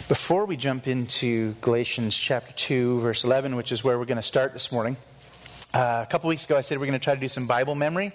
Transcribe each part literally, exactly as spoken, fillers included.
Before we jump into Galatians chapter two, verse eleven, which is where we're going to start this morning, uh, a couple weeks ago I said we're going to try to do some Bible memory,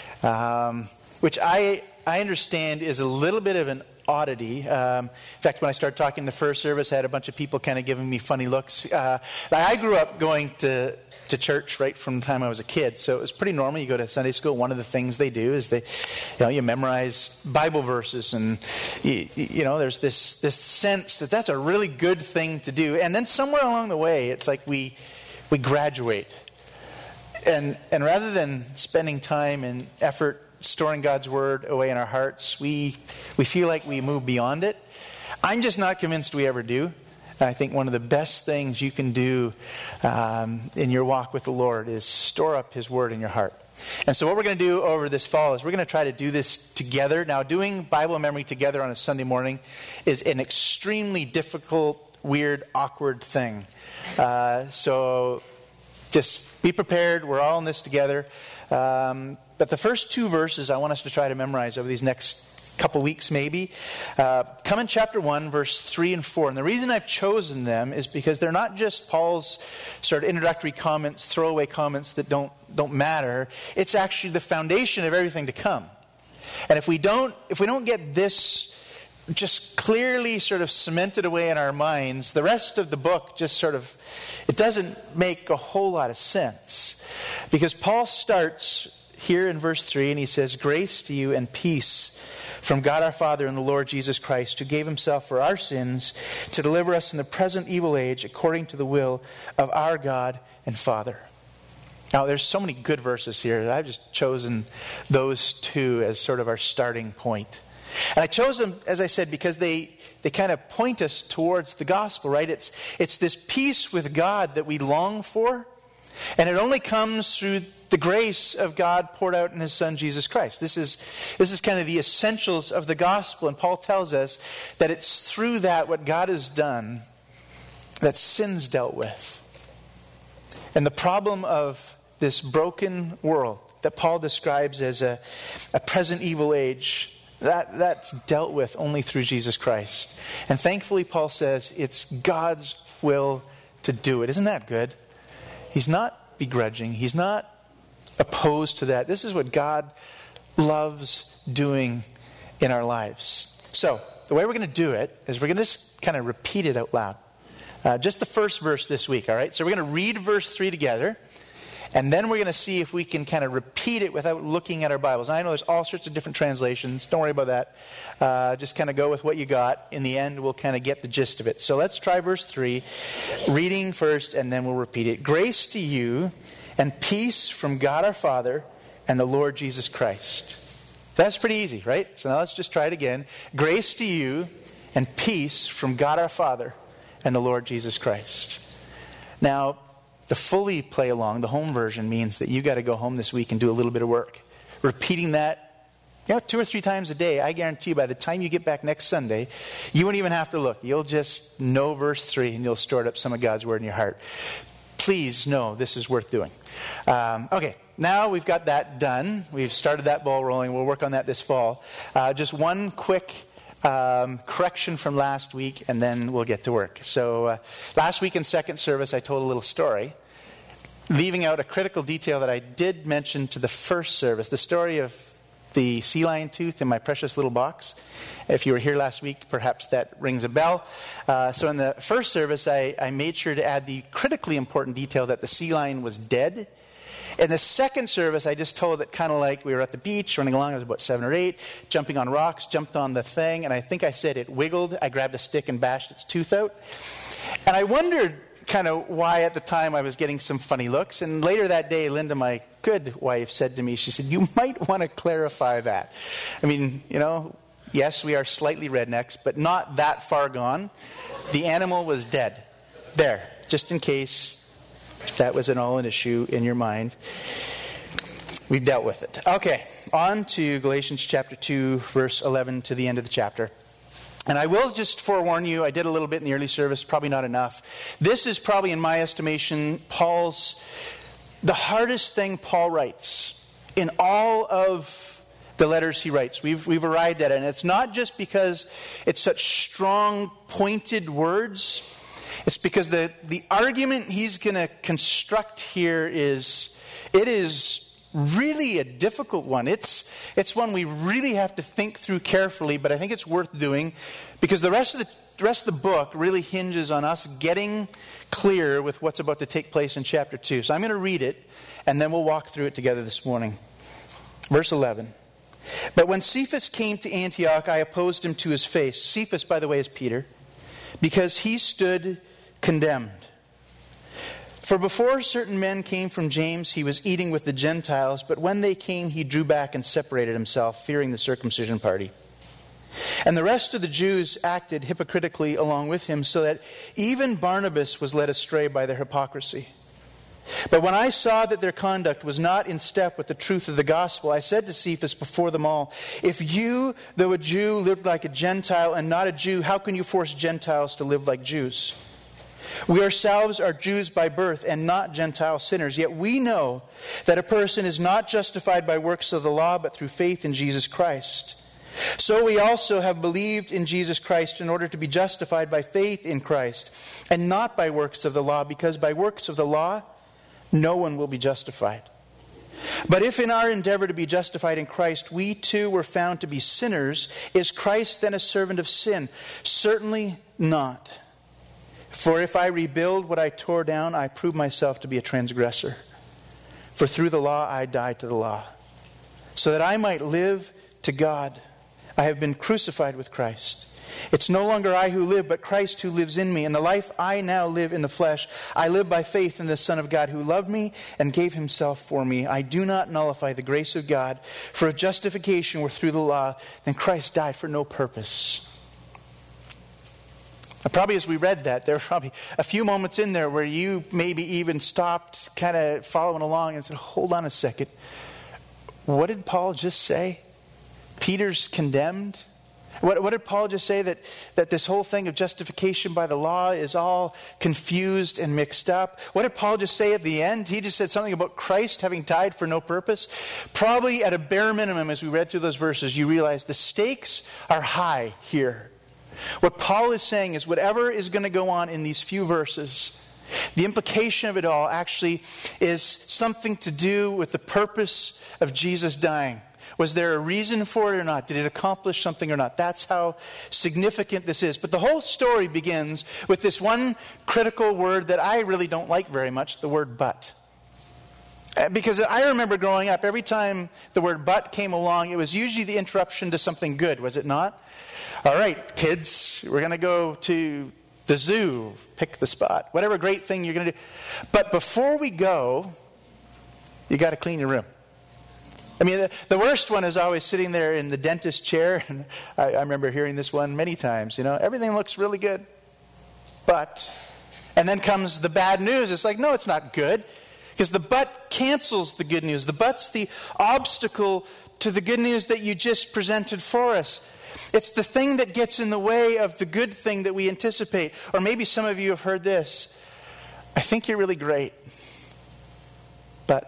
um, which I I understand is a little bit of an oddity. Um, in fact, when I started talking in the first service, I had a bunch of people kind of giving me funny looks. Uh, I grew up going to, to church right from the time I was a kid, so it was pretty normal. You go to Sunday school, one of the things they do is they, you know, you memorize Bible verses, and you, you know, there's this this sense that that's a really good thing to do. And then somewhere along the way, it's like we we graduate, and and rather than spending time and effort storing God's word away in our hearts, we we feel like we move beyond it. I'm just not convinced we ever do. And I think one of the best things you can do um, in your walk with the Lord is store up His word in your heart. And so what we're going to do over this fall is we're going to try to do this together. Now, doing Bible memory together on a Sunday morning is an extremely difficult, weird, awkward thing. Uh, so just be prepared. We're all in this together. Um, but the first two verses I want us to try to memorize over these next couple weeks maybe, uh, come in chapter one, verse three and four. And the reason I've chosen them is because they're not just Paul's sort of introductory comments, throwaway comments that don't don't matter. It's actually the foundation of everything to come. And if we don't, if we don't get this just clearly sort of cemented away in our minds, the rest of the book just sort of, it doesn't make a whole lot of sense. Because Paul starts here in verse three and he says, "Grace to you and peace from God our Father and the Lord Jesus Christ, who gave Himself for our sins to deliver us in the present evil age according to the will of our God and Father." Now, there's so many good verses here that I've just chosen those two as sort of our starting point. And I chose them, as I said, because they, they kind of point us towards the gospel, right? It's, it's this peace with God that we long for, and it only comes through the grace of God poured out in His Son, Jesus Christ. This is, this is kind of the essentials of the gospel, and Paul tells us that it's through that, what God has done, that sin's dealt with. And the problem of this broken world that Paul describes as a, a present evil age, That that's dealt with only through Jesus Christ. And thankfully, Paul says it's God's will to do it. Isn't that good? He's not begrudging. He's not opposed to that. This is what God loves doing in our lives. So, the way we're going to do it is we're going to just kind of repeat it out loud. Uh, just the first verse this week, all right? So we're going to read verse three together. And then we're going to see if we can kind of repeat it without looking at our Bibles. And I know there's all sorts of different translations. Don't worry about that. Uh, just kind of go with what you got. In the end, we'll kind of get the gist of it. So let's try verse three. Reading first, and then we'll repeat it. "Grace to you and peace from God our Father and the Lord Jesus Christ." That's pretty easy, right? So now let's just try it again. "Grace to you and peace from God our Father and the Lord Jesus Christ." Now, the fully play along, the home version, means that you got to go home this week and do a little bit of work. Repeating that, you know, two or three times a day, I guarantee you by the time you get back next Sunday, you won't even have to look. You'll just know verse three and you'll store up some of God's word in your heart. Please know this is worth doing. Um, okay, now we've got that done. We've started that ball rolling. We'll work on that this fall. Uh, just one quick Um, correction from last week, and then we'll get to work. So uh, last week in second service, I told a little story, leaving out a critical detail that I did mention to the first service, the story of the sea lion tooth in my precious little box. If you were here last week, perhaps that rings a bell. Uh, so in the first service, I, I made sure to add the critically important detail that the sea lion was dead. In the second service, I just told it kind of like we were at the beach, running along, I was about seven or eight, jumping on rocks, jumped on the thing, and I think I said it wiggled. I grabbed a stick and bashed its tooth out. And I wondered kind of why at the time I was getting some funny looks. And later that day, Linda, my good wife, said to me, she said, "You might want to clarify that." I mean, you know, yes, we are slightly rednecks, but not that far gone. The animal was dead. There, just in case that was at all an issue in your mind. We've dealt with it. Okay, on to Galatians chapter two, verse eleven to the end of the chapter. And I will just forewarn you, I did a little bit in the early service, probably not enough. This is probably, in my estimation, Paul's, the hardest thing Paul writes in all of the letters he writes. We've, we've arrived at it. And it's not just because it's such strong, pointed words. It's because the, the argument he's going to construct here is, it is really a difficult one. It's, it's one we really have to think through carefully, but I think it's worth doing because the rest of the, the rest of the book really hinges on us getting clear with what's about to take place in chapter two. So I'm going to read it, and then we'll walk through it together this morning. Verse eleven. But when Cephas came to Antioch, I opposed him to his face. Cephas, by the way, is Peter, because he stood condemned. For before certain men came from James, he was eating with the Gentiles, but when they came, he drew back and separated himself, fearing the circumcision party. And the rest of the Jews acted hypocritically along with him, so that even Barnabas was led astray by their hypocrisy. But when I saw that their conduct was not in step with the truth of the gospel, I said to Cephas before them all, if you, though a Jew, lived like a Gentile and not a Jew, how can you force Gentiles to live like Jews? We ourselves are Jews by birth and not Gentile sinners, yet we know that a person is not justified by works of the law, but through faith in Jesus Christ. So we also have believed in Jesus Christ in order to be justified by faith in Christ, and not by works of the law, because by works of the law, no one will be justified. But if in our endeavor to be justified in Christ, we too were found to be sinners, is Christ then a servant of sin? Certainly not. For if I rebuild what I tore down, I prove myself to be a transgressor. For through the law I died to the law, so that I might live to God. I have been crucified with Christ. It's no longer I who live, but Christ who lives in me. And the life I now live in the flesh, I live by faith in the Son of God who loved me and gave himself for me. I do not nullify the grace of God. For if justification were through the law, then Christ died for no purpose. And probably as we read that, there were probably a few moments in there where you maybe even stopped kind of following along and said, hold on a second. What did Paul just say? Peter's condemned? What, what did Paul just say? That, that this whole thing of justification by the law is all confused and mixed up? What did Paul just say at the end? He just said something about Christ having died for no purpose. Probably at a bare minimum, as we read through those verses, you realize the stakes are high here. What Paul is saying is whatever is going to go on in these few verses, the implication of it all actually is something to do with the purpose of Jesus dying. Was there a reason for it or not? Did it accomplish something or not? That's how significant this is. But the whole story begins with this one critical word that I really don't like very much, the word but. Because I remember growing up, every time the word but came along, it was usually the interruption to something good, was it not? All right, kids, we're going to go to the zoo, pick the spot, whatever great thing you're going to do. But before we go, you got to clean your room. I mean, the, the worst one is always sitting there in the dentist chair. And I, I remember hearing this one many times. You know, everything looks really good, but, and then comes the bad news. It's like, no, it's not good. Because the but cancels the good news. The but's the obstacle to the good news that you just presented for us. It's the thing that gets in the way of the good thing that we anticipate. Or maybe some of you have heard this. I think you're really great, but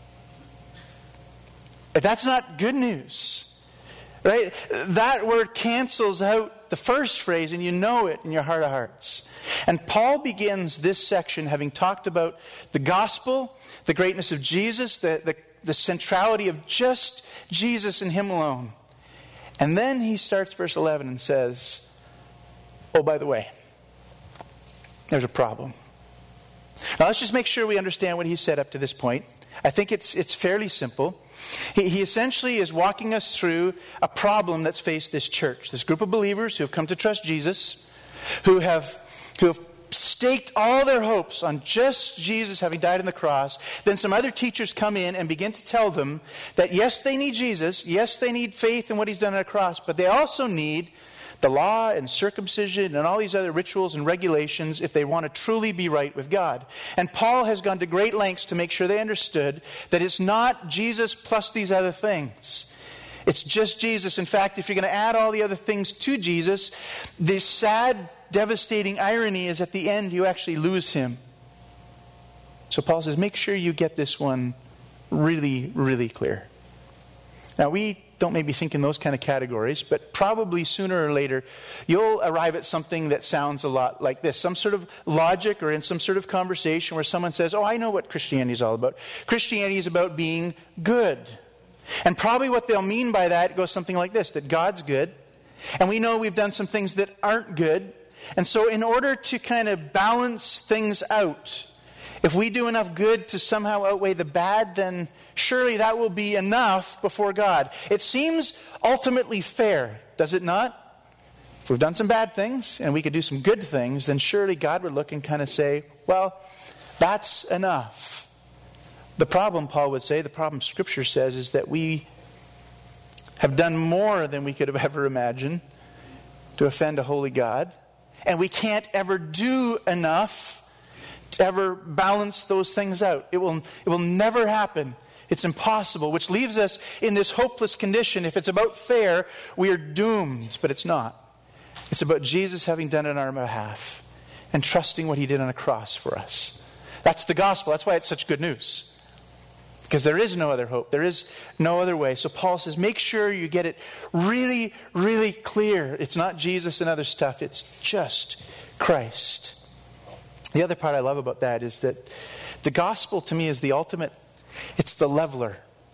that's not good news, right? That word cancels out the first phrase, and you know it in your heart of hearts. And Paul begins this section having talked about the gospel, the greatness of Jesus, the, the, the centrality of just Jesus and him alone. And then he starts verse eleven and says, oh, by the way, there's a problem. Now let's just make sure we understand what he said up to this point. I think it's it's fairly simple. He, he essentially is walking us through a problem that's faced this church, this group of believers who have come to trust Jesus, who have who have staked all their hopes on just Jesus having died on the cross. Then some other teachers come in and begin to tell them that yes, they need Jesus, yes, they need faith in what he's done on the cross, but they also need the law and circumcision and all these other rituals and regulations if they want to truly be right with God. And Paul has gone to great lengths to make sure they understood that it's not Jesus plus these other things. It's just Jesus. In fact, if you're going to add all the other things to Jesus, the sad, devastating irony is at the end you actually lose him. So Paul says, make sure you get this one really, really clear. Now we don't maybe think in those kind of categories, but probably sooner or later you'll arrive at something that sounds a lot like this. Some sort of logic or in some sort of conversation where someone says, oh, I know what Christianity is all about. Christianity is about being good. And probably what they'll mean by that goes something like this, that God's good, and we know we've done some things that aren't good. And so in order to kind of balance things out, if we do enough good to somehow outweigh the bad, then surely that will be enough before God. It seems ultimately fair, does it not? If we've done some bad things and we could do some good things, then surely God would look and kind of say, well, that's enough. The problem, Paul would say, the problem Scripture says is that we have done more than we could have ever imagined to offend a holy God. And we can't ever do enough to ever balance those things out. It will, it will never happen. It's impossible, which leaves us in this hopeless condition. If it's about fair, we are doomed, but it's not. It's about Jesus having done it on our behalf and trusting what he did on the cross for us. That's the gospel. That's why it's such good news. Because there is no other hope. There is no other way. So Paul says, make sure you get it really, really clear. It's not Jesus and other stuff. It's just Christ. The other part I love about that is that the gospel to me is the ultimate. It's the leveler.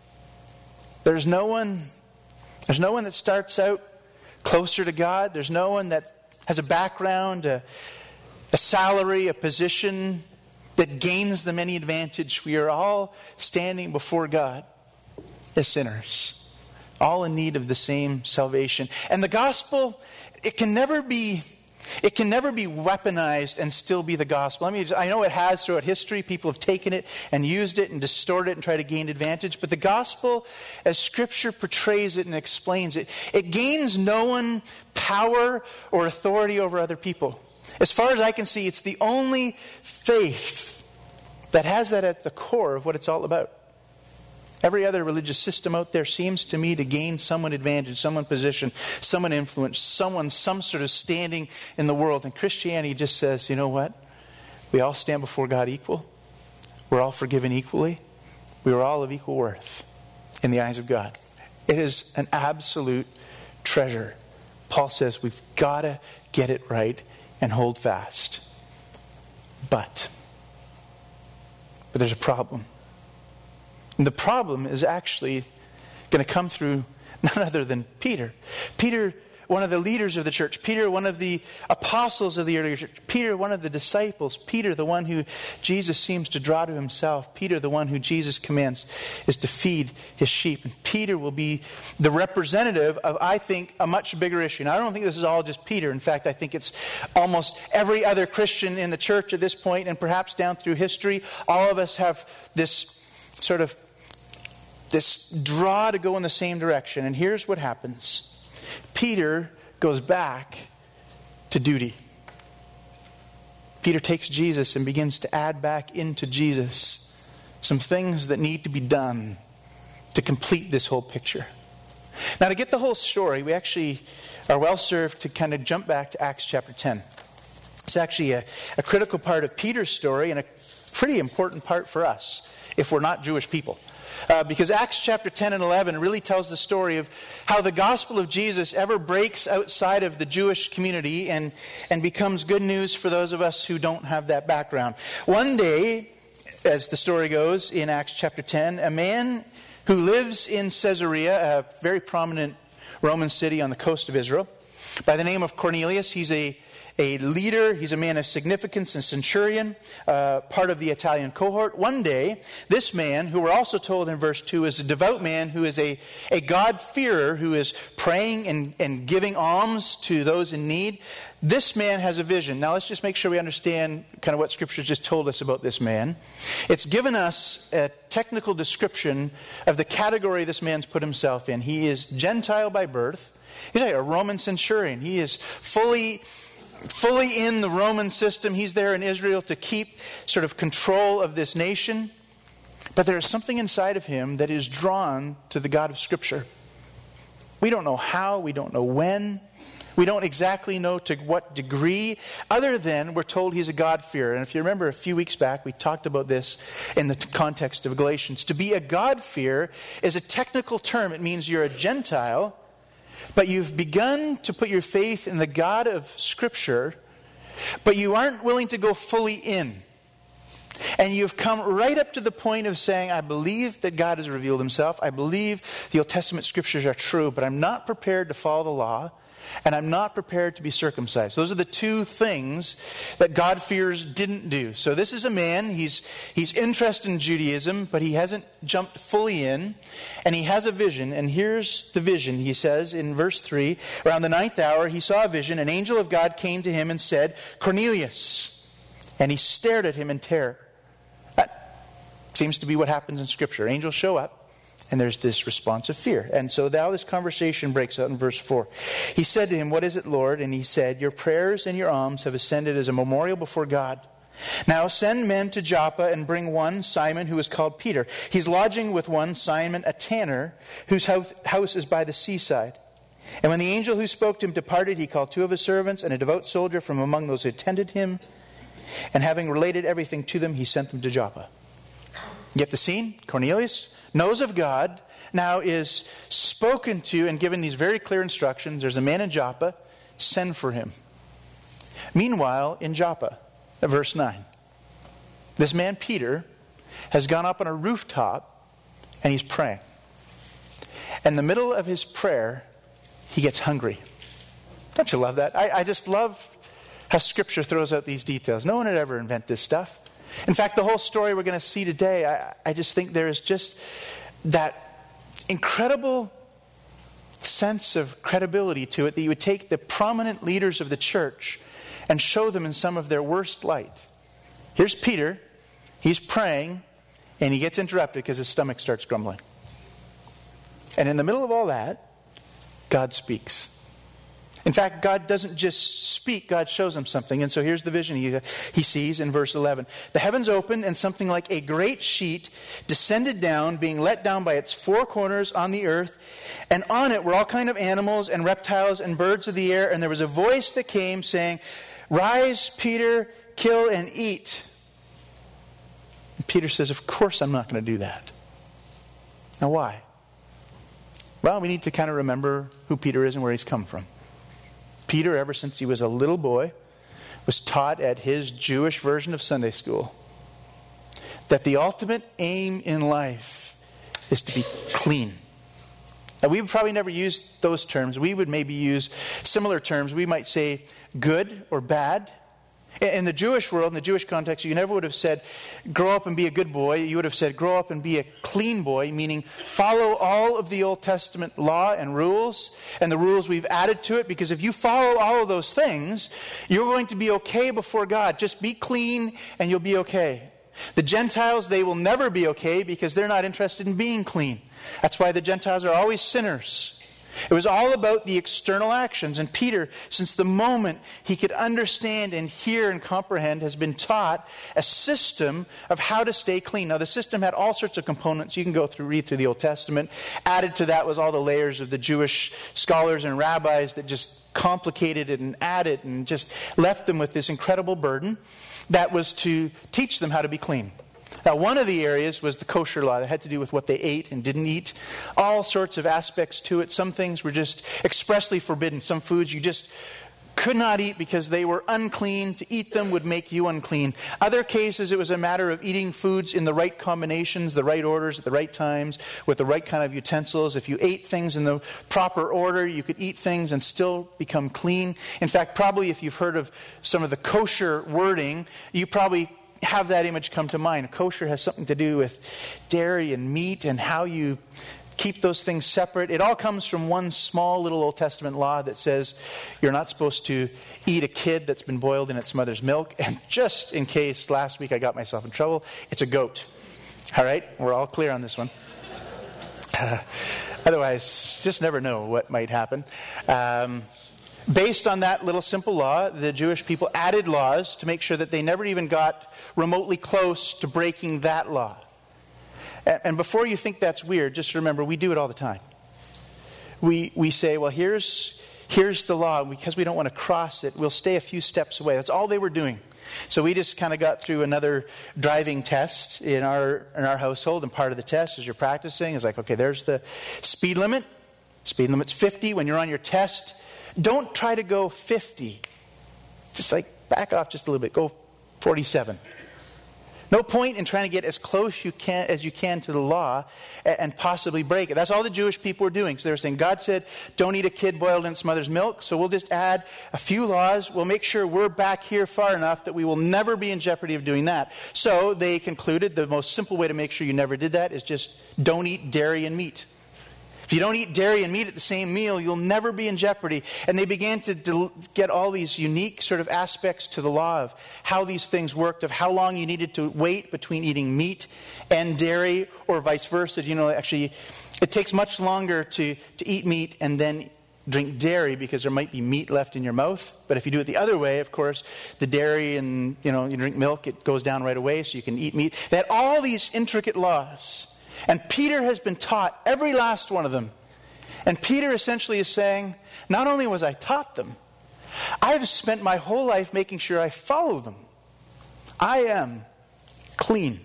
There's no one, there's no one that starts out closer to God. There's no one that has a background, a, a salary, a position that gains them any advantage. We are all standing before God as sinners, all in need of the same salvation. And the gospel, it can never be It can never be weaponized and still be the gospel. I mean, I know it has throughout history. People have taken it and used it and distorted it and tried to gain advantage. But the gospel, as Scripture portrays it and explains it, it gains no one power or authority over other people. As far as I can see, it's the only faith that has that at the core of what it's all about. Every other religious system out there seems to me to gain someone advantage, someone position, someone influence, someone some sort of standing in the world. And Christianity just says, you know what? We all stand before God equal. We're all forgiven equally. We are all of equal worth in the eyes of God. It is an absolute treasure. Paul says we've got to get it right and hold fast. But, but there's a problem. And the problem is actually going to come through none other than Peter. Peter, one of the leaders of the church. Peter, one of the apostles of the early church. Peter, one of the disciples. Peter, the one who Jesus seems to draw to himself. Peter, the one who Jesus commands is to feed his sheep. And Peter will be the representative of, I think, a much bigger issue. Now, I don't think this is all just Peter. In fact, I think it's almost every other Christian in the church at this point, and perhaps down through history. All of us have this sort of this draw to go in the same direction. And here's what happens. Peter goes back to duty. Peter takes Jesus and begins to add back into Jesus some things that need to be done to complete this whole picture. Now, to get the whole story, we actually are well served to kind of jump back to Acts chapter ten. It's actually a, a critical part of Peter's story and a pretty important part for us if we're not Jewish people. Uh, because Acts chapter ten and eleven really tells the story of how the gospel of Jesus ever breaks outside of the Jewish community and, and becomes good news for those of us who don't have that background. One day, as the story goes in Acts chapter ten, a man who lives in Caesarea, a very prominent Roman city on the coast of Israel, by the name of Cornelius, he's a A leader, he's a man of significance and centurion, uh, part of the Italian cohort. One day, this man, who we're also told in verse two, is a devout man who is a, a God-fearer, who is praying and, and giving alms to those in need. This man has a vision. Now let's just make sure we understand kind of what Scripture just told us about this man. It's given us a technical description of the category this man's put himself in. He is Gentile by birth. He's like a Roman centurion. He is fully... fully in the Roman system. He's there in Israel to keep sort of control of this nation. But there is something inside of him that is drawn to the God of Scripture. We don't know how, we don't know when, We don't exactly know to what degree, other than we're told he's a God-fearer. And if you remember a few weeks back, we talked about this in the context of Galatians. To be a God-fearer is a technical term. It means you're a Gentile, but you've begun to put your faith in the God of Scripture, but you aren't willing to go fully in. And you've come right up to the point of saying, I believe that God has revealed himself. I believe the Old Testament Scriptures are true, but I'm not prepared to follow the law. And I'm not prepared to be circumcised. Those are the two things that God-fearers didn't do. So this is a man, he's he's interested in Judaism, but he hasn't jumped fully in. And he has a vision. And here's the vision. He says in verse three, around the ninth hour, he saw a vision. An angel of God came to him and said, Cornelius. And he stared at him in terror. That seems to be what happens in Scripture. Angels show up. And there's this response of fear. And so now this conversation breaks out in verse four. He said to him, what is it, Lord? And he said, your prayers and your alms have ascended as a memorial before God. Now send men to Joppa and bring one, Simon, who is called Peter. He's lodging with one, Simon, a tanner, whose house is by the seaside. And when the angel who spoke to him departed, he called two of his servants and a devout soldier from among those who attended him. And having related everything to them, he sent them to Joppa. You get the scene? Cornelius knows of God, now is spoken to and given these very clear instructions. There's a man in Joppa, send for him. Meanwhile, in Joppa, at verse nine, this man Peter has gone up on a rooftop and he's praying. In the middle of his prayer, he gets hungry. Don't you love that? I, I just love how Scripture throws out these details. No one would ever invent this stuff. In fact, the whole story we're going to see today, I, I just think there is just that incredible sense of credibility to it that you would take the prominent leaders of the church and show them in some of their worst light. Here's Peter. He's praying, and he gets interrupted because his stomach starts grumbling. And in the middle of all that, God speaks. In fact, God doesn't just speak, God shows him something. And so here's the vision he, he sees in verse eleven. The heavens opened, and something like a great sheet descended down, being let down by its four corners on the earth. And on it were all kinds of animals and reptiles and birds of the air. And there was a voice that came saying, rise, Peter, kill and eat. And Peter says, of course I'm not going to do that. Now why? Well, we need to kind of remember who Peter is and where he's come from. Peter, ever since he was a little boy, was taught at his Jewish version of Sunday school that the ultimate aim in life is to be clean. Now, we would probably never use those terms. We would maybe use similar terms. We might say good or bad. In the Jewish world, in the Jewish context, you never would have said, grow up and be a good boy. You would have said, grow up and be a clean boy, meaning follow all of the Old Testament law and rules and the rules we've added to it, because if you follow all of those things, you're going to be okay before God. Just be clean and you'll be okay. The Gentiles, they will never be okay because they're not interested in being clean. That's why the Gentiles are always sinners. It was all about the external actions. And Peter, since the moment he could understand and hear and comprehend, has been taught a system of how to stay clean. Now, the system had all sorts of components. You can go through, read through the Old Testament. Added to that was all the layers of the Jewish scholars and rabbis that just complicated it and added and just left them with this incredible burden that was to teach them how to be clean. Now, one of the areas was the kosher law that had to do with what they ate and didn't eat. All sorts of aspects to it. Some things were just expressly forbidden. Some foods you just could not eat because they were unclean. To eat them would make you unclean. Other cases, it was a matter of eating foods in the right combinations, the right orders, at the right times, with the right kind of utensils. If you ate things in the proper order, you could eat things and still become clean. In fact, probably if you've heard of some of the kosher wording, you probably have that image come to mind. Kosher has something to do with dairy and meat and how you keep those things separate. It all comes from one small little Old Testament law that says you're not supposed to eat a kid that's been boiled in its mother's milk. And just in case last week I got myself in trouble, it's a goat. All right? We're all clear on this one. Uh, otherwise, just never know what might happen. Um, Based on that little simple law, the Jewish people added laws to make sure that they never even got remotely close to breaking that law. And before you think that's weird, just remember, we do it all the time. We we say, well, here's here's the law. Because we don't want to cross it, we'll stay a few steps away. That's all they were doing. So we just kind of got through another driving test in our in our household. And part of the test as you're practicing is like, okay, there's the speed limit. Speed limit's fifty. When you're on your test, don't try to go fifty. Just like back off just a little bit. Go forty-seven. No point in trying to get as close you can as you can to the law and, and possibly break it. That's all the Jewish people were doing. So they were saying, God said, don't eat a kid boiled in its mother's milk. So we'll just add a few laws. We'll make sure we're back here far enough that we will never be in jeopardy of doing that. So they concluded the most simple way to make sure you never did that is just don't eat dairy and meat. If you don't eat dairy and meat at the same meal, you'll never be in jeopardy. And they began to del- get all these unique sort of aspects to the law of how these things worked, of how long you needed to wait between eating meat and dairy, or vice versa. You know, actually, it takes much longer to, to eat meat and then drink dairy because there might be meat left in your mouth. But if you do it the other way, of course, the dairy and, you know, you drink milk, it goes down right away so you can eat meat. They had all these intricate laws. And Peter has been taught every last one of them. And Peter essentially is saying, not only was I taught them, I've spent my whole life making sure I follow them. I am clean.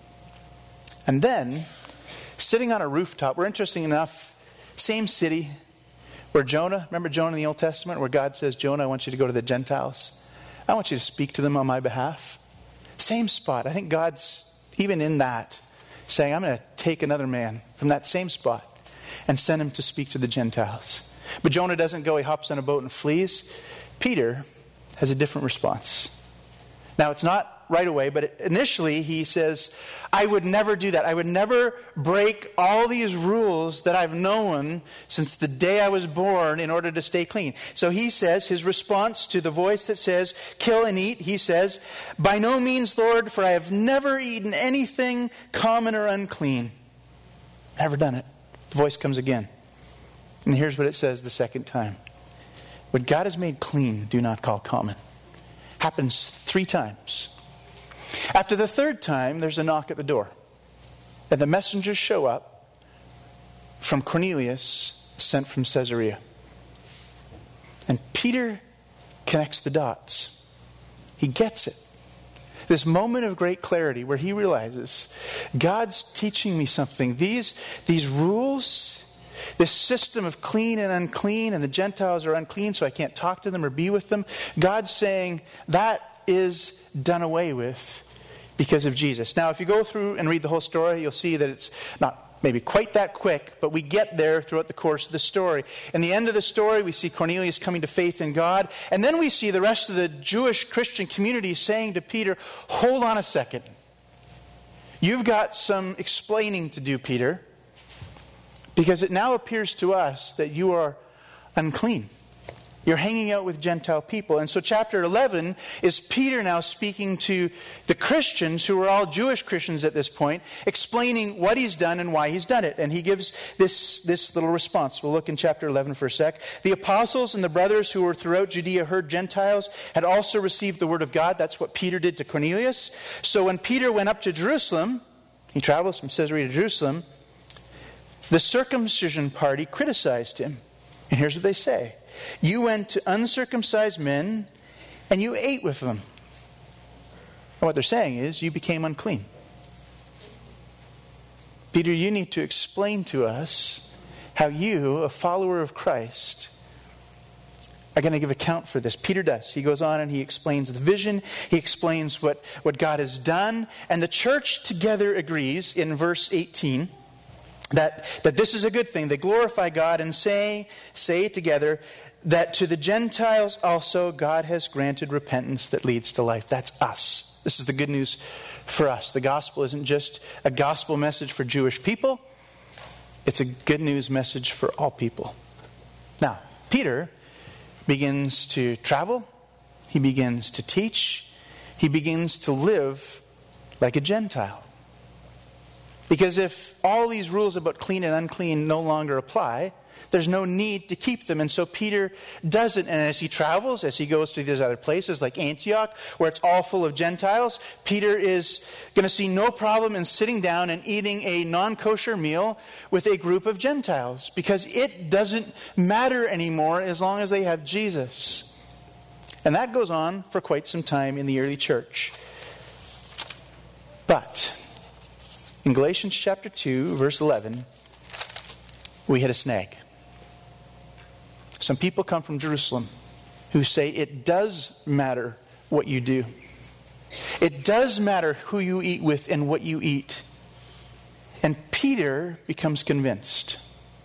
And then, sitting on a rooftop, we're interesting enough, same city where Jonah, remember Jonah in the Old Testament, where God says, Jonah, I want you to go to the Gentiles. I want you to speak to them on my behalf. Same spot. I think God's even in that saying, I'm going to take another man from that same spot and send him to speak to the Gentiles. But Jonah doesn't go, he hops on a boat and flees. Peter has a different response. Now, it's not right away, but initially he says, I would never do that. I would never break all these rules that I've known since the day I was born in order to stay clean. So he says, his response to the voice that says, kill and eat, he says, by no means, Lord, for I have never eaten anything common or unclean. Never done it. The voice comes again. And here's what it says the second time. What God has made clean, do not call common. Happens three times. After the third time, there's a knock at the door. And the messengers show up from Cornelius, sent from Caesarea. And Peter connects the dots. He gets it. This moment of great clarity where he realizes, God's teaching me something. These, these rules, this system of clean and unclean, and the Gentiles are unclean, so I can't talk to them or be with them. God's saying that is done away with because of Jesus. Now, if you go through and read the whole story, you'll see that it's not maybe quite that quick, but we get there throughout the course of the story. In the end of the story, we see Cornelius coming to faith in God, and then we see the rest of the Jewish Christian community saying to Peter, hold on a second. You've got some explaining to do, Peter, because it now appears to us that you are unclean. You're hanging out with Gentile people. And so chapter eleven is Peter now speaking to the Christians, who are all Jewish Christians at this point, explaining what he's done and why he's done it. And he gives this, this little response. We'll look in chapter eleven for a sec. The apostles and the brothers who were throughout Judea heard Gentiles had also received the word of God. That's what Peter did to Cornelius. So when Peter went up to Jerusalem, he travels from Caesarea to Jerusalem, the circumcision party criticized him. And here's what they say. You went to uncircumcised men and you ate with them. And what they're saying is you became unclean. Peter, you need to explain to us how you, a follower of Christ, are going to give account for this. Peter does. He goes on and he explains the vision. He explains what, what God has done. And the church together agrees in verse eighteen that, that this is a good thing. They glorify God and say, say together that to the Gentiles also God has granted repentance that leads to life. That's us. This is the good news for us. The gospel isn't just a gospel message for Jewish people. It's a good news message for all people. Now, Peter begins to travel. He begins to teach. He begins to live like a Gentile. Because if all these rules about clean and unclean no longer apply, There's no need to keep them. And so Peter doesn't. And as he travels, as he goes to these other places like Antioch, where it's all full of Gentiles, Peter is going to see no problem in sitting down and eating a non-kosher meal with a group of Gentiles, because it doesn't matter anymore as long as they have Jesus. And that goes on for quite some time in the early church. But in Galatians chapter two, verse eleven, we hit a snag. Some people come from Jerusalem who say it does matter what you do. It does matter who you eat with and what you eat. And Peter becomes convinced.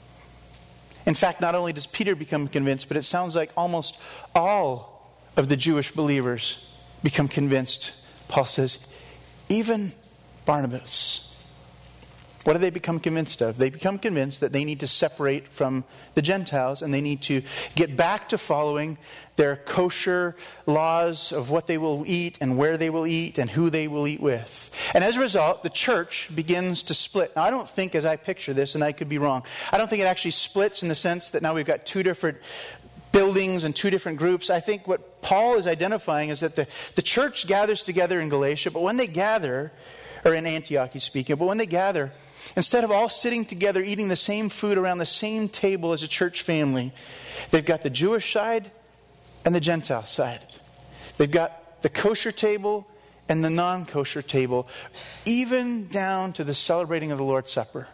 In fact, not only does Peter become convinced, but it sounds like almost all of the Jewish believers become convinced. Paul says, even Barnabas. What do they become convinced of? They become convinced that they need to separate from the Gentiles, and they need to get back to following their kosher laws of what they will eat and where they will eat and who they will eat with. And as a result, the church begins to split. Now, I don't think, as I picture this, and I could be wrong, I don't think it actually splits in the sense that now we've got two different buildings and two different groups. I think what Paul is identifying is that the, the church gathers together in Galatia, but when they gather, or in Antioch he's speaking, but when they gather, instead of all sitting together eating the same food around the same table as a church family, they've got the Jewish side and the Gentile side. They've got the kosher table and the non-kosher table, even down to the celebrating of the Lord's Supper.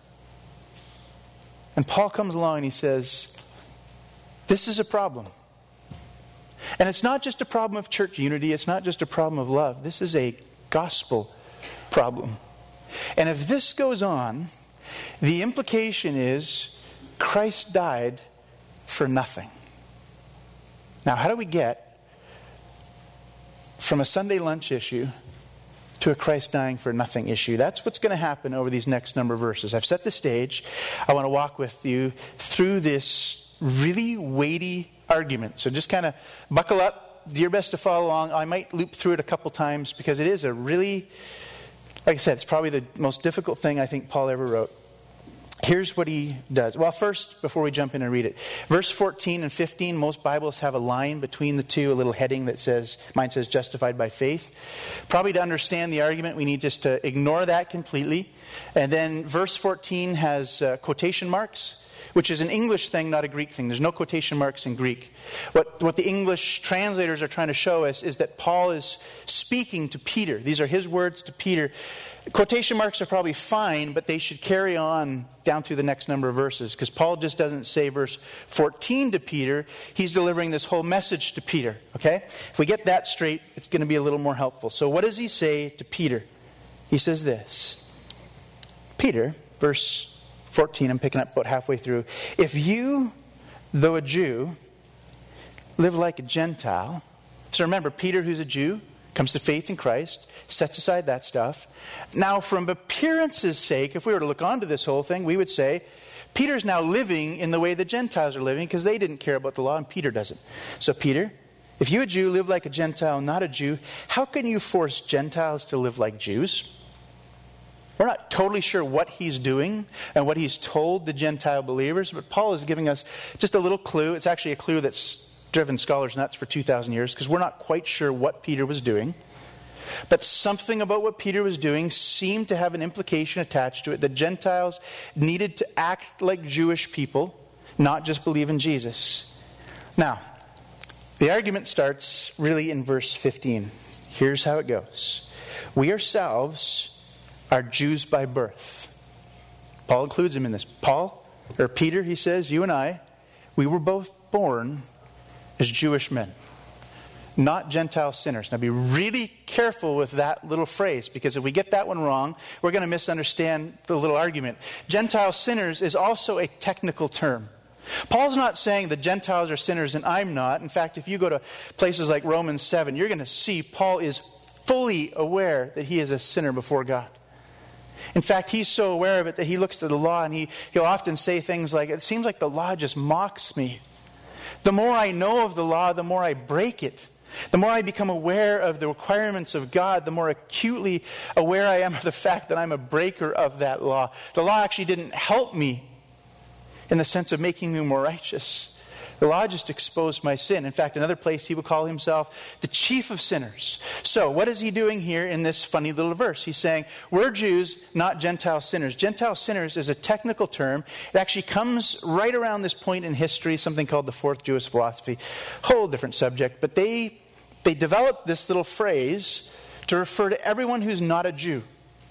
And Paul comes along and he says, this is a problem. And it's not just a problem of church unity. It's not just a problem of love. This is a gospel problem. And if this goes on, the implication is Christ died for nothing. Now, how do we get from a Sunday lunch issue to a Christ dying for nothing issue? That's what's going to happen over these next number of verses. I've set the stage. I want to walk with you through this really weighty argument. So just kind of buckle up, do your best to follow along. I might loop through it a couple times because it is a really, like I said, it's probably the most difficult thing I think Paul ever wrote. Here's what he does. Well, first, before we jump in and read it, verse fourteen and fifteen, most Bibles have a line between the two, a little heading that says, mine says justified by faith. Probably to understand the argument, we need just to ignore that completely. And then verse fourteen has uh, quotation marks, which is an English thing, not a Greek thing. There's no quotation marks in Greek. What, what the English translators are trying to show us is that Paul is speaking to Peter. These are his words to Peter. Quotation marks are probably fine, but they should carry on down through the next number of verses, because Paul just doesn't say verse fourteen to Peter. He's delivering this whole message to Peter. Okay? If we get that straight, it's going to be a little more helpful. So what does he say to Peter? He says this. Peter, verse fourteen, I'm picking up about halfway through. If you, though a Jew, live like a Gentile. So remember, Peter, who's a Jew, comes to faith in Christ, sets aside that stuff. Now, from appearance's sake, if we were to look onto this whole thing, we would say, Peter's now living in the way the Gentiles are living, because they didn't care about the law and Peter doesn't. So Peter, if you, a Jew, live like a Gentile, not a Jew, how can you force Gentiles to live like Jews? We're not totally sure what he's doing and what he's told the Gentile believers, but Paul is giving us just a little clue. It's actually a clue that's driven scholars nuts for two thousand years, because we're not quite sure what Peter was doing. But something about what Peter was doing seemed to have an implication attached to it, that Gentiles needed to act like Jewish people, not just believe in Jesus. Now, the argument starts really in verse fifteen. Here's how it goes. We ourselves are Jews by birth. Paul includes him in this. Paul, or Peter, he says, you and I, we were both born as Jewish men, not Gentile sinners. Now be really careful with that little phrase, because if we get that one wrong, we're going to misunderstand the little argument. Gentile sinners is also a technical term. Paul's not saying the Gentiles are sinners and I'm not. In fact, if you go to places like Romans seven, you're going to see Paul is fully aware that he is a sinner before God. In fact, he's so aware of it that he looks to the law and he, he'll often say things like, it seems like the law just mocks me. The more I know of the law, the more I break it. The more I become aware of the requirements of God, the more acutely aware I am of the fact that I'm a breaker of that law. The law actually didn't help me. in the sense of making me more righteous. The law just exposed my sin. In fact, another place he would call himself the chief of sinners. So what is he doing here in this funny little verse? He's saying, we're Jews, not Gentile sinners. Gentile sinners is a technical term. It actually comes right around this point in history, something called the Fourth Jewish Philosophy. Whole different subject. But they, they developed this little phrase to refer to everyone who's not a Jew.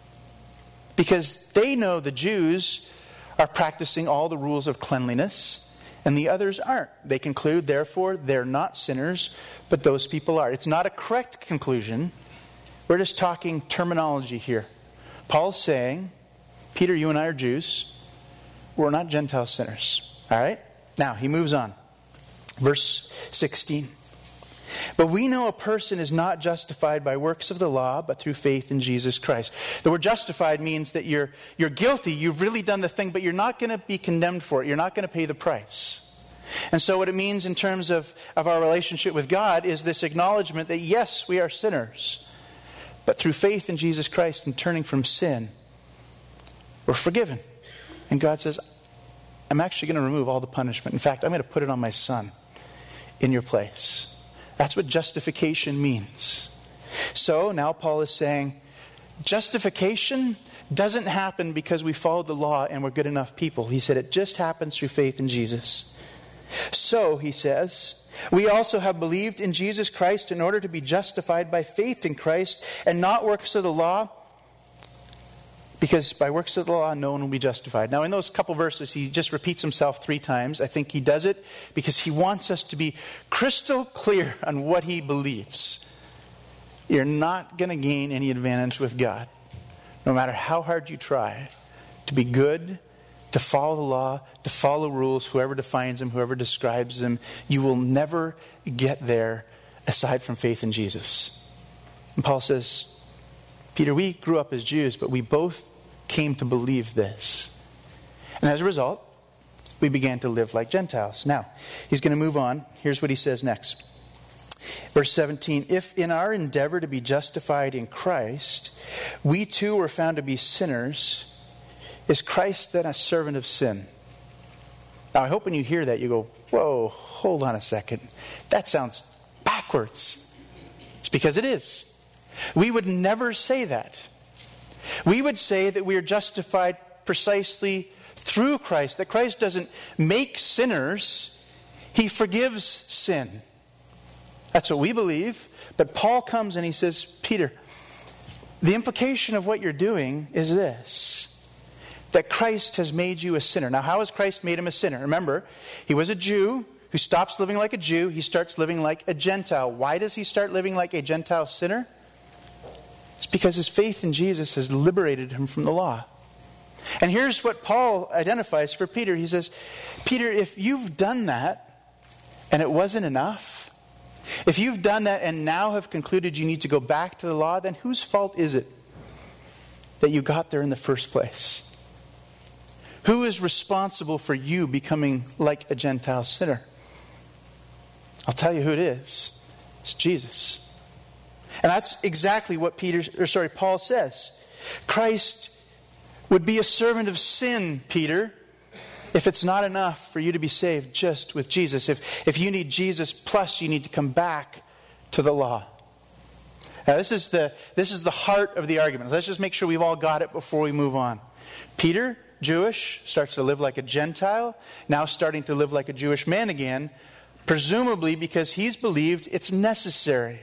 Because they know the Jews are practicing all the rules of cleanliness, and the others aren't. They conclude, therefore, they're not sinners, but those people are. It's not a correct conclusion. We're just talking terminology here. Paul's saying, Peter, you and I are Jews. We're not Gentile sinners. All right? Now, he moves on. Verse sixteen. But we know a person is not justified by works of the law, but through faith in Jesus Christ. The word justified means that you're, you're guilty, you've really done the thing, but you're not going to be condemned for it. You're not going to pay the price. And so what it means in terms of, of our relationship with God is this acknowledgement that yes, we are sinners, but through faith in Jesus Christ and turning from sin, we're forgiven. And God says, I'm actually going to remove all the punishment. In fact, I'm going to put it on my Son in your place. That's what justification means. So now Paul is saying, justification doesn't happen because we followed the law and we're good enough people. He said it just happens through faith in Jesus. So, he says, we also have believed in Jesus Christ in order to be justified by faith in Christ and not works of the law, because by works of the law, no one will be justified. Now, in those couple verses, he just repeats himself three times. I think he does it because he wants us to be crystal clear on what he believes. You're not going to gain any advantage with God, no matter how hard you try to be good, to follow the law, to follow rules, whoever defines them, whoever describes them. You will never get there aside from faith in Jesus. And Paul says, Peter, we grew up as Jews, but we both came to believe this. And as a result, we began to live like Gentiles. Now, he's going to move on. Here's what he says next. Verse seventeen, if in our endeavor to be justified in Christ, we too were found to be sinners, is Christ then a servant of sin? Now, I hope when you hear that, you go, whoa, hold on a second. That sounds backwards. It's because it is. We would never say that. We would say that we are justified precisely through Christ. That Christ doesn't make sinners. He forgives sin. That's what we believe. But Paul comes and he says, Peter, the implication of what you're doing is this. That Christ has made you a sinner. Now, how has Christ made him a sinner? Remember, he was a Jew who stops living like a Jew. He starts living like a Gentile. Why does he start living like a Gentile sinner? It's because his faith in Jesus has liberated him from the law. And here's what Paul identifies for Peter. He says, Peter, if you've done that and it wasn't enough, if you've done that and now have concluded you need to go back to the law, then whose fault is it that you got there in the first place? Who is responsible for you becoming like a Gentile sinner? I'll tell you who it is. It's Jesus. And that's exactly what Peter, or sorry, Paul says. Christ would be a servant of sin, Peter, if it's not enough for you to be saved just with Jesus. If, if you need Jesus, plus you need to come back to the law. Now this is the this is the heart of the argument. Let's just make sure we've all got it before we move on. Peter, Jewish, starts to live like a Gentile, now starting to live like a Jewish man again, presumably because he's believed it's necessary.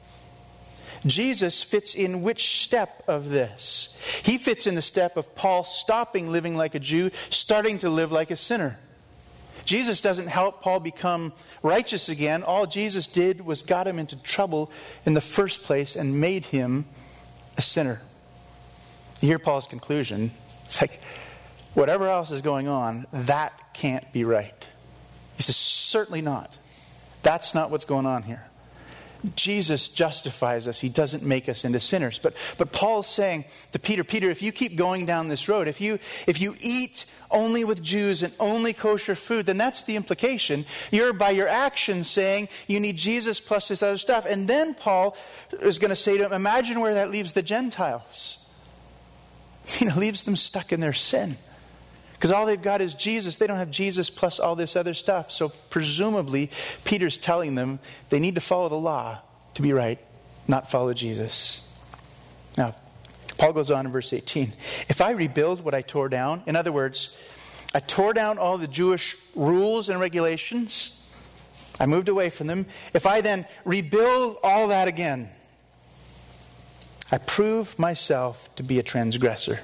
Jesus fits in which step of this? He fits in the step of Paul stopping living like a Jew, starting to live like a sinner. Jesus doesn't help Paul become righteous again. All Jesus did was got him into trouble in the first place and made him a sinner. You hear Paul's conclusion. It's like, whatever else is going on, that can't be right. He says, certainly not. That's not what's going on here. Jesus justifies us. He doesn't make us into sinners. But but Paul's saying to Peter, Peter, if you keep going down this road, if you if you eat only with Jews and only kosher food, then that's the implication. You're by your actions saying you need Jesus plus this other stuff. And then Paul is going to say to him, imagine where that leaves the Gentiles. You know, leaves them stuck in their sin. Because all they've got is Jesus. They don't have Jesus plus all this other stuff. So presumably, Peter's telling them they need to follow the law to be right, not follow Jesus. Now, Paul goes on in verse eighteen. If I rebuild what I tore down, in other words, I tore down all the Jewish rules and regulations. I moved away from them. If I then rebuild all that again, I prove myself to be a transgressor.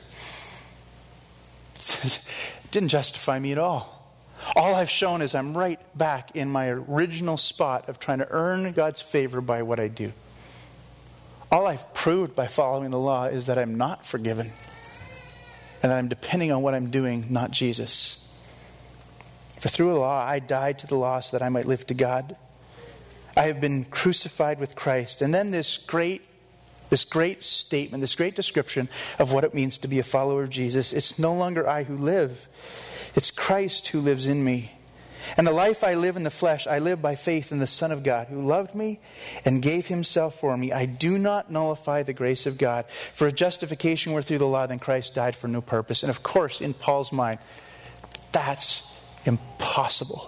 It didn't justify me at all. All I've shown is I'm right back in my original spot of trying to earn God's favor by what I do. All I've proved by following the law is that I'm not forgiven and that I'm depending on what I'm doing, not Jesus. For through the law I died to the law so that I might live to God. I have been crucified with Christ. And then this great This great statement, this great description of what it means to be a follower of Jesus. It's no longer I who live. It's Christ who lives in me. And the life I live in the flesh, I live by faith in the Son of God, who loved me and gave himself for me. I do not nullify the grace of God. For if justification were through the law, then Christ died for no purpose. And of course, in Paul's mind, that's impossible.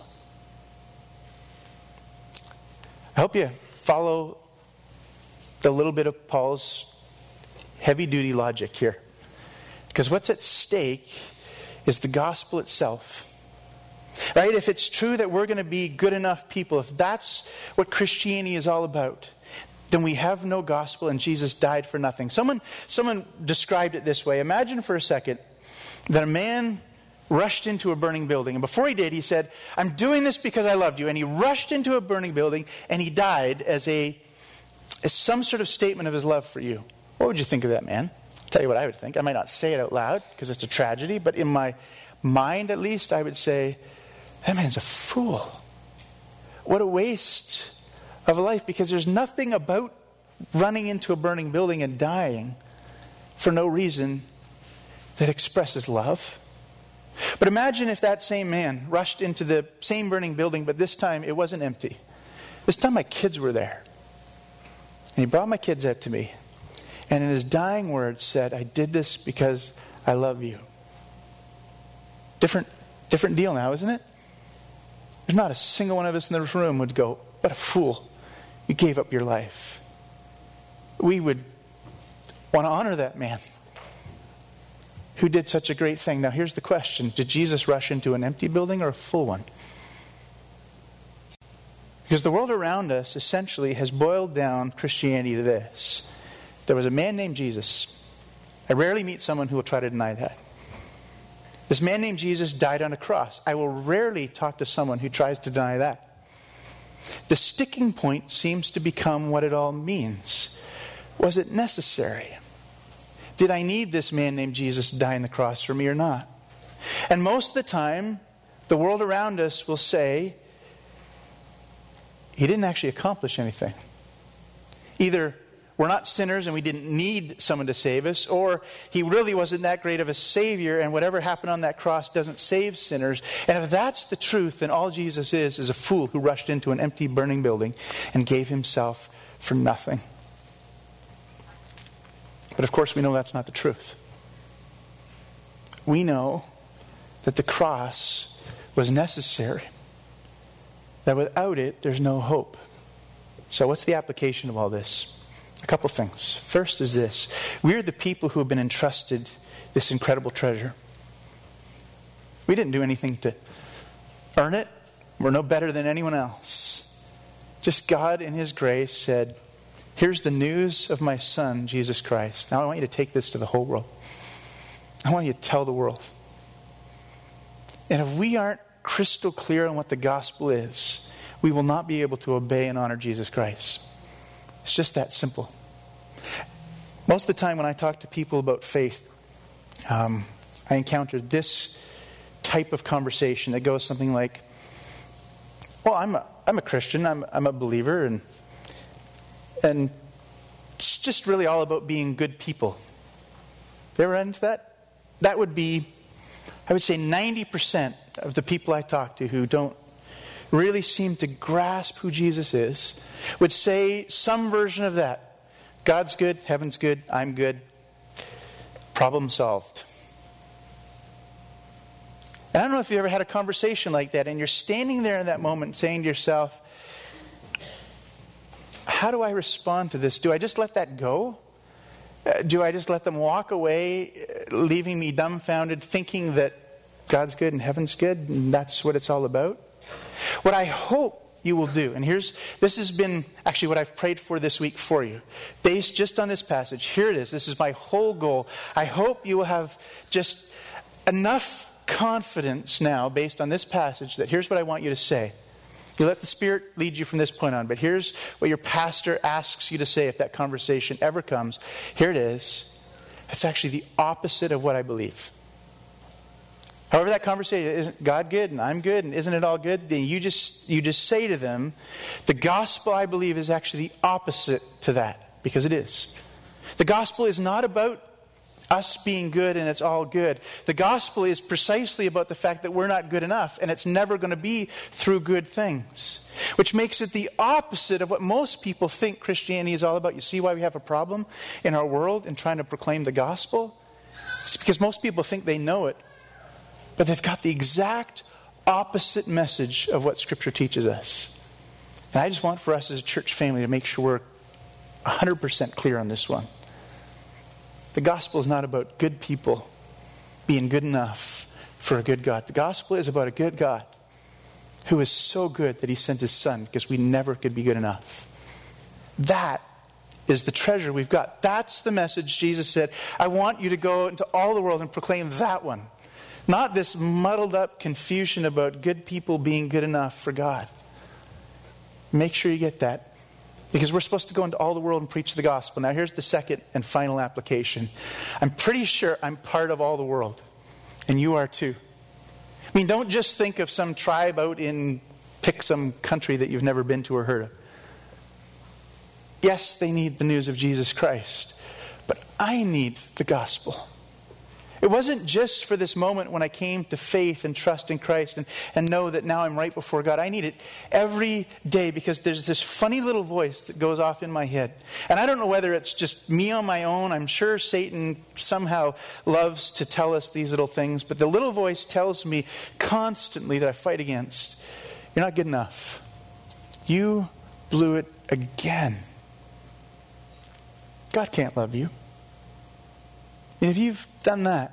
I hope you follow a little bit of Paul's heavy-duty logic here. Because what's at stake is the gospel itself. Right? If it's true that we're going to be good enough people, if that's what Christianity is all about, then we have no gospel and Jesus died for nothing. Someone, someone described it this way. Imagine for a second that a man rushed into a burning building. And before he did, he said, I'm doing this because I loved you. And he rushed into a burning building and he died as a as some sort of statement of his love for you. What would you think of that man? I'll tell you what I would think. I might not say it out loud because it's a tragedy, but in my mind at least, I would say, that man's a fool. What a waste of a life, because there's nothing about running into a burning building and dying for no reason that expresses love. But imagine if that same man rushed into the same burning building, but this time it wasn't empty. This time my kids were there. And he brought my kids out to me. And in his dying words said, I did this because I love you. Different, different deal now, isn't it? There's not a single one of us in this room would go, what a fool. You gave up your life. We would want to honor that man who did such a great thing. Now here's the question. Did Jesus rush into an empty building or a full one? Because the world around us essentially has boiled down Christianity to this. There was a man named Jesus. I rarely meet someone who will try to deny that. This man named Jesus died on a cross. I will rarely talk to someone who tries to deny that. The sticking point seems to become what it all means. Was it necessary? Did I need this man named Jesus to die on the cross for me or not? And most of the time, the world around us will say, he didn't actually accomplish anything. Either we're not sinners and we didn't need someone to save us, or he really wasn't that great of a savior and whatever happened on that cross doesn't save sinners. And if that's the truth, then all Jesus is is a fool who rushed into an empty burning building and gave himself for nothing. But of course we know that's not the truth. We know that the cross was necessary. That without it, there's no hope. So what's the application of all this? A couple things. First is this. We're the people who have been entrusted this incredible treasure. We didn't do anything to earn it. We're no better than anyone else. Just God in his grace said, here's the news of my Son, Jesus Christ. Now I want you to take this to the whole world. I want you to tell the world. And if we aren't crystal clear on what the gospel is, we will not be able to obey and honor Jesus Christ. It's just that simple. Most of the time when I talk to people about faith, um, I encounter this type of conversation that goes something like, well, I'm a, I'm a Christian, I'm, I'm a believer, and, and it's just really all about being good people. You ever run into that? That would be, I would say ninety percent of the people I talk to who don't really seem to grasp who Jesus is would say some version of that. God's good, heaven's good, I'm good, problem solved. And I don't know if you ever had a conversation like that, and you're standing there in that moment saying to yourself, how do I respond to this? Do I just let that go? Uh, do I just let them walk away, leaving me dumbfounded, thinking that God's good and heaven's good, and that's what it's all about? What I hope you will do, and here's, this has been actually what I've prayed for this week for you, based just on this passage. Here it is. This is my whole goal. I hope you will have just enough confidence now, based on this passage, that here's what I want you to say. You let the Spirit lead you from this point on, but here's what your pastor asks you to say if that conversation ever comes. Here it is. It's actually the opposite of what I believe. However that conversation, isn't God good and I'm good and isn't it all good? Then you just you just say to them, the gospel I believe is actually the opposite to that, because it is. The gospel is not about us being good and it's all good. The gospel is precisely about the fact that we're not good enough, and it's never going to be through good things. Which makes it the opposite of what most people think Christianity is all about. You see why we have a problem in our world in trying to proclaim the gospel? It's because most people think they know it, but they've got the exact opposite message of what Scripture teaches us. And I just want for us as a church family to make sure we're one hundred percent clear on this one. The gospel is not about good people being good enough for a good God. The gospel is about a good God who is so good that He sent His Son because we never could be good enough. That is the treasure we've got. That's the message Jesus said, I want you to go into all the world and proclaim that one. Not this muddled up confusion about good people being good enough for God. Make sure you get that. Because we're supposed to go into all the world and preach the gospel. Now here's the second and final application. I'm pretty sure I'm part of all the world. And you are too. I mean, don't just think of some tribe out in, pick some country that you've never been to or heard of. Yes, they need the news of Jesus Christ. But I need the gospel. It wasn't just for this moment when I came to faith and trust in Christ and, and know that now I'm right before God. I need it every day because there's this funny little voice that goes off in my head. And I don't know whether it's just me on my own. I'm sure Satan somehow loves to tell us these little things. But the little voice tells me constantly that I fight against. You're not good enough. You blew it again. God can't love you. And if you've done that,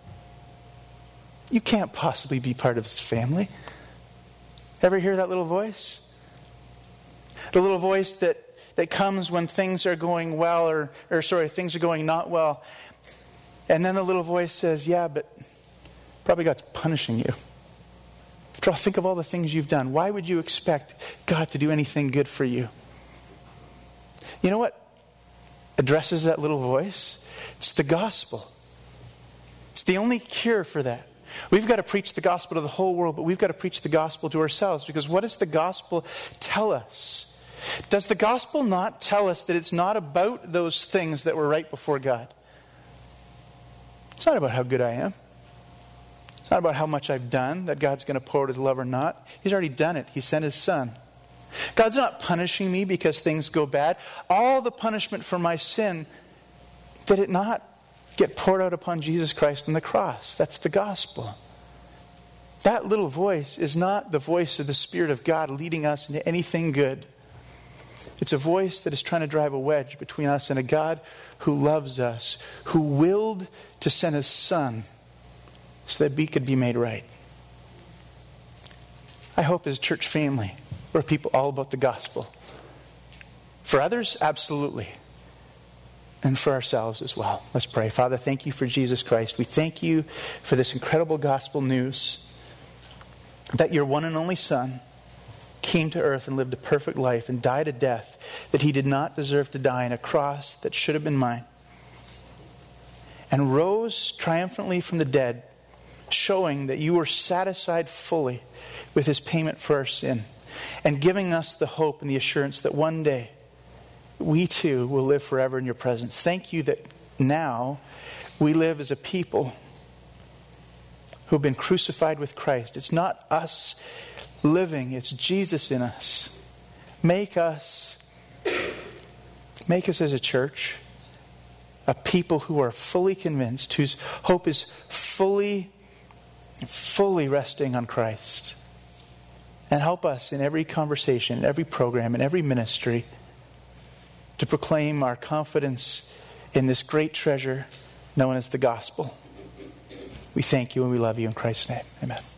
you can't possibly be part of His family. Ever hear that little voice? The little voice that, that comes when things are going well, or, or sorry, things are going not well. And then the little voice says, yeah, but probably God's punishing you. After all, think of all the things you've done. Why would you expect God to do anything good for you? You know what addresses that little voice? It's the gospel. It's the only cure for that. We've got to preach the gospel to the whole world, but we've got to preach the gospel to ourselves, because what does the gospel tell us? Does the gospel not tell us that it's not about those things that were right before God? It's not about how good I am. It's not about how much I've done, that God's going to pour out His love or not. He's already done it. He sent His Son. God's not punishing me because things go bad. All the punishment for my sin, did it not get poured out upon Jesus Christ on the cross? That's the gospel. That little voice is not the voice of the Spirit of God leading us into anything good. It's a voice that is trying to drive a wedge between us and a God who loves us, who willed to send His Son so that we could be made right. I hope as a church family, we're people all about the gospel. For others, absolutely. And for ourselves as well. Let's pray. Father, thank You for Jesus Christ. We thank You for this incredible gospel news that Your one and only Son came to earth and lived a perfect life and died a death that He did not deserve to die, on a cross that should have been mine, and rose triumphantly from the dead, showing that You were satisfied fully with His payment for our sin, and giving us the hope and the assurance that one day we too will live forever in Your presence. Thank You that now we live as a people who've been crucified with Christ. It's not us living, it's Jesus in us. Make us, make us as a church a people who are fully convinced, whose hope is fully fully resting on Christ. And help us in every conversation, in every program, in every ministry to proclaim our confidence in this great treasure known as the gospel. We thank you and we love you in Christ's name. Amen.